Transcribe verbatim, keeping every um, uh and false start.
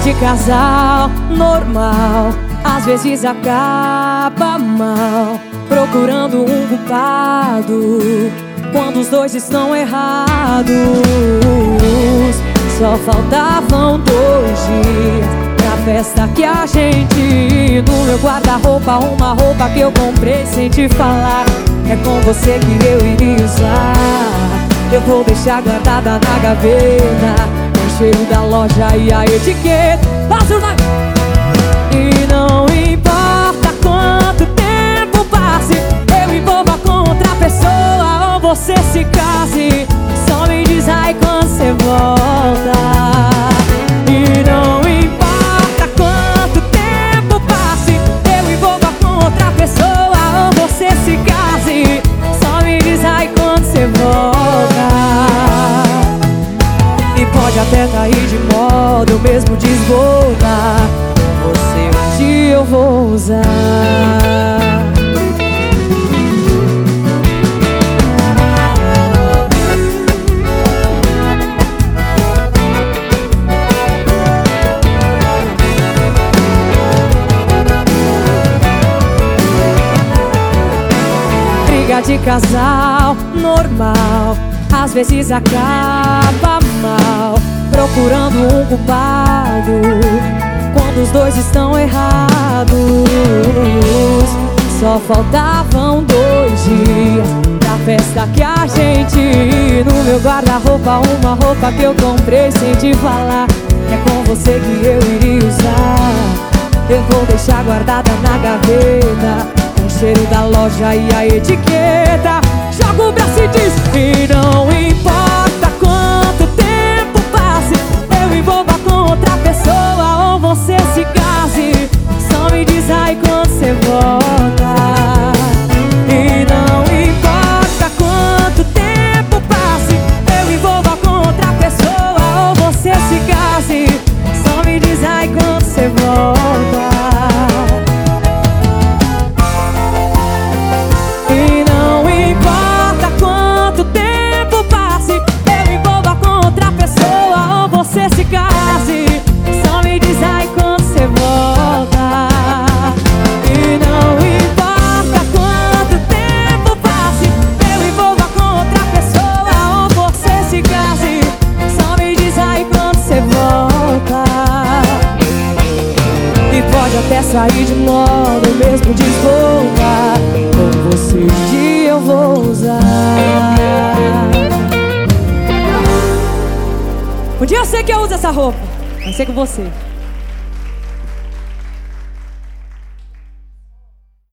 de casal normal às vezes acaba mal, procurando um culpado quando os dois estão errados. Só faltavam dois dias pra festa que a gente... No meu guarda-roupa uma roupa que eu comprei sem te falar. É com você que eu iria usar. Eu vou deixar guardada na gaveta, o cheiro da loja e a etiqueta. Passa o nome. E não importa quanto tempo passe, eu me envolva com outra pessoa ou você se case, só me diz aí quando você volta. E não importa quanto tempo passe, eu me envolva com outra pessoa ou você se case, só me diz aí quando você volta. E pode até cair de moda, eu mesmo desvoltar. Você um dia eu vou usar. Briga de casal normal às vezes acaba mal, procurando um culpado quando os dois estão errados. Só faltavam dois dias pra festa que a gente... No meu guarda-roupa uma roupa que eu comprei sem te falar. É com você que eu iria usar. Eu vou deixar guardada na gaveta, com o cheiro da loja e a etiqueta. Joga o braço e diz: e não importa quanto tempo passe, eu me envolva com outra pessoa ou você se case, só me diz aí quando você volta. E não importa quanto tempo passe, eu me envolva com outra pessoa ou você se case, só me diz aí quando você volta. E não importa quanto tempo passe, eu me envolva com outra pessoa ou você se case, só me diz aí quando você volta. E não importa quanto tempo passe, eu me envolva com outra pessoa ou você se case, só me diz aí quando você volta. E pode até sair de moda, eu mesmo desvoltar. Com você um dia eu vou usar. Um dia eu sei que eu uso essa roupa, vai ser com você.